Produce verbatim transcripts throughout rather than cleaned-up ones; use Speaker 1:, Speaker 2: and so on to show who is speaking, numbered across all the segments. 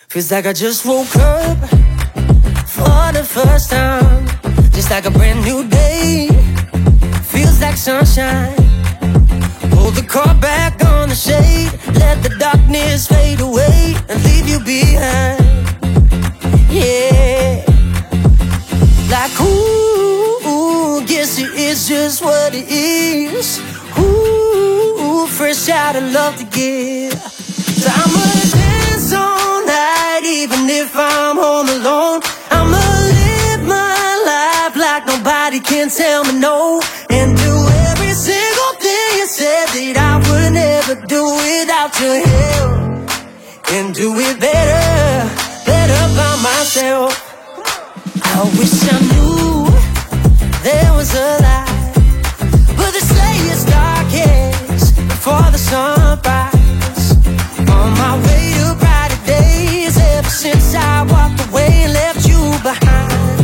Speaker 1: Feels like I just woke up for the first time. Just like a brand new day. Feels like sunshine. Pull the car back on the shade. Let the darkness fade away and leave you behind. Yeah. Like ooh, ooh, guess it is just what it is. Ooh, fresh out of love to give. So I'ma dance all night, even if I'm home alone. I'ma live my life like nobody can tell me no, and do every single thing you said that I would never do without your help, and do it better, better by myself. I wish I knew there was a light, but the slayest darkest before the sunrise. On my way to brighter days, ever since I walked away and left you behind.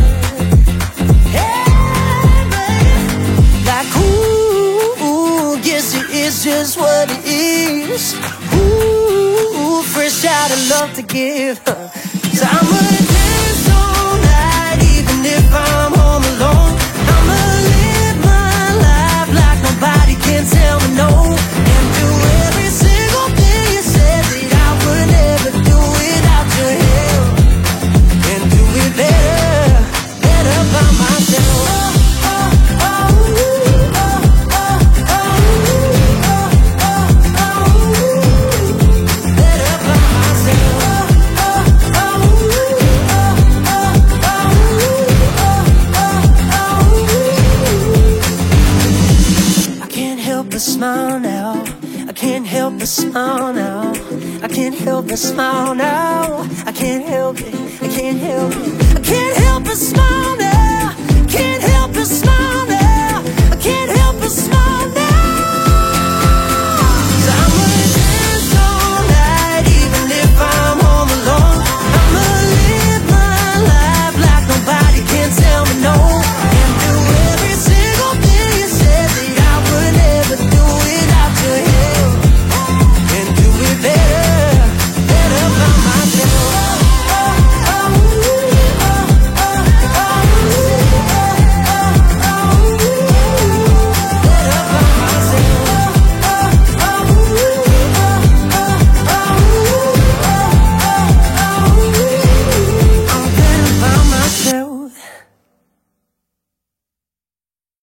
Speaker 1: Hey, baby. Like ooh, ooh, guess it is just what it is. Ooh, fresh out of love to give. So I'ma dance all night, even if I'm home alone. I'ma live my life like nobody can tell me no, and do every single thing you said that I would never do without your help, and do it better, better by myself. Oh, oh, oh, oh, oh, oh, oh, oh, better by myself. Oh, oh, I can't help but smile now. I can't help but smile now. I can't help but smile now.